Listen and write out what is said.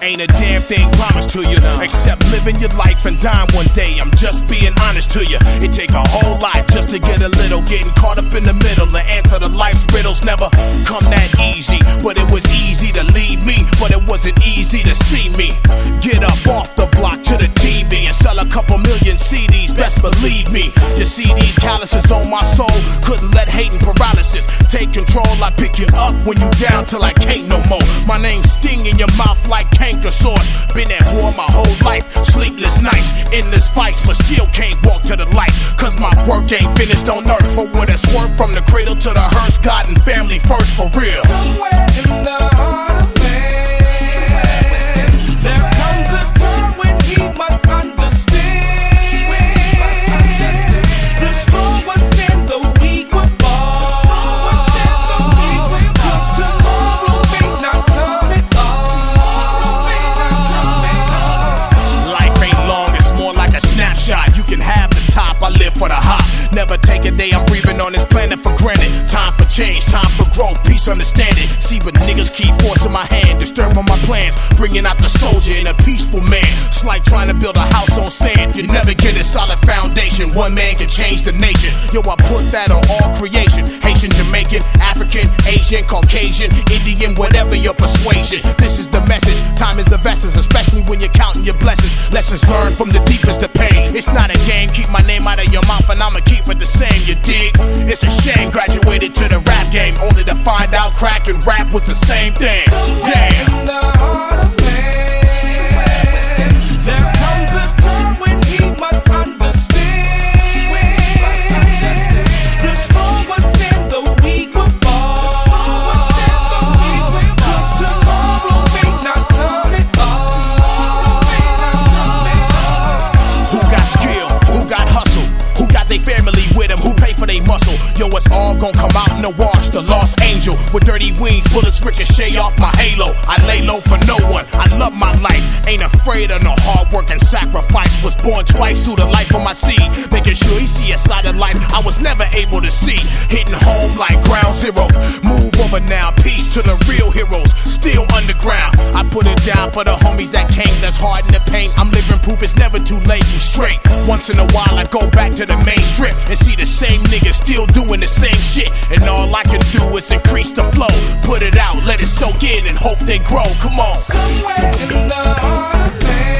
Ain't a damn thing promised to you, except living your life and dying one day. I'm just being honest to you. It take a whole lot just to get a little. Getting caught up in the middle. The answer to life's riddles never come that easy. But it was easy to lead me, but it wasn't easy to see me. Get up off the block to the TV and sell a couple million CDs. Best believe me. You see these calluses on my soul. Couldn't let hate and paralysis take control. I pick you up when you down till I can't no more. My name's sting in your mouth like canker sores. Been at war my whole life, sleepless nights, endless fights, but still can't walk to the light. Cause my work ain't finished on earth. For what it's worth, from the cradle to the hearse, God and family first for real. Somewhere in the heart of man, there comes a time when he must understand. The strong will stand, the weak will fall. Cause tomorrow may not come at all. Life ain't long, it's more like a snapshot. You can have the top, I live for the hop. Never take a day I'm breathing on this planet for granted. Time for change, time for growth, peace, understanding. See, but niggas keep forcing my hand, disturbing my plans, bringing out the soldier and a peaceful man. It's like trying to build a house on sand. You never get a solid foundation. One man can change the nation. Yo, I put that on all creation. Haitian, Jamaican, African, Asian, Caucasian, Indian, whatever your persuasion. This is the message. Time is of essence, especially when you're counting your blessings. Lessons learned from the deepest of pain. It's not a game. Keep my name out of your mouth and I'ma keep it the same. You dig? It's a shame. Graduated to the rap game only to find out crack and rap was the same thing. Damn. In the heart of man, there comes a time when he must understand. The strong will stand, the weak will fall. Cause tomorrow may not come at all. Who got skill? Who got hustle? Who got their family with them? Who pay for their muscle? Yo, it's all gon' come out in the wash. The lost angel with dirty wings, bullets ricochet off my halo. I lay low for no one. I love my life, ain't afraid of no hard work and sacrifice. Was born twice through the life of my seed, making sure he see a side of life I was never able to see. Hitting home like ground zero. Move over now, peace to the real heroes, still underground. I put it down for the homies that came, that's hard in the pain. I'm living proof it's never too late and straight. Once in a while I go back to the main strip and see the same niggas still doing the same shit. And all I can do is increase the flow, put it out, let it soak in and hope they grow. Come on. Somewhere in the heart of man.